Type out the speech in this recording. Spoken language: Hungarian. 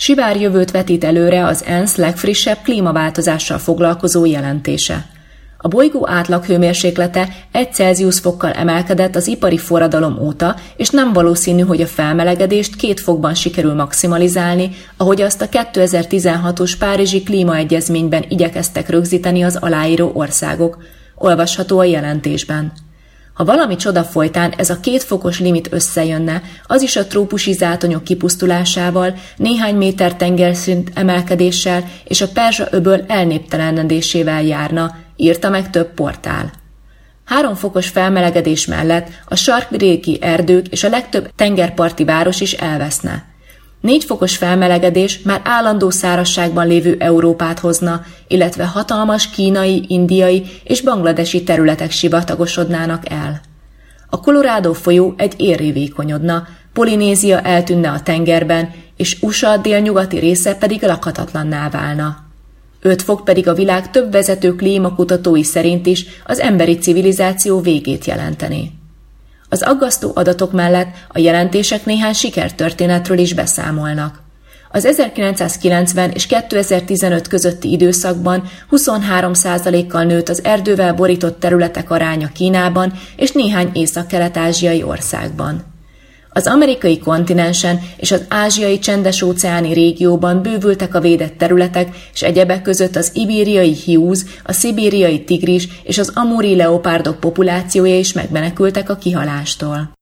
sivárjövőt vetít előre az ENSZ legfrissebb klímaváltozással foglalkozó jelentése. A bolygó átlaghőmérséklete 1 Celsius fokkal emelkedett az ipari forradalom óta, és nem valószínű, hogy a felmelegedést 2 fokban sikerül maximalizálni, ahogy azt a 2016-os Párizsi klímaegyezményben igyekeztek rögzíteni az aláíró országok. Olvasható a jelentésben. Ha valami csoda folytán ez a 2 fokos limit összejönne, az is a trópusi zátonyok kipusztulásával, néhány méter tengerszint emelkedéssel és a Perzsa-öböl elnéptelenedésével járna, írta meg több portál. 3 fokos felmelegedés mellett a sarkvidéki erdők és a legtöbb tengerparti város is elveszne. 4 fokos felmelegedés már állandó szárazságban lévő Európát hozna, illetve hatalmas kínai, indiai és bangladesi területek sivatagosodnának el. A Colorado folyó egy érré vékonyodna, Polinézia eltűnne a tengerben, és USA délnyugati része pedig lakhatatlanná válna. 5 fok pedig a világ több vezető klímakutatói szerint is az emberi civilizáció végét jelenteni. Az aggasztó adatok mellett a jelentések néhány sikertörténetről is beszámolnak. Az 1990 és 2015 közötti időszakban 23%-kal nőtt az erdővel borított területek aránya Kínában és néhány észak-kelet-ázsiai országban. Az amerikai kontinensen és az ázsiai csendes-óceáni régióban bővültek a védett területek, és egyebek között az ibériai hiúz, a szibériai tigris és az amúri leopárdok populációja is megmenekültek a kihalástól.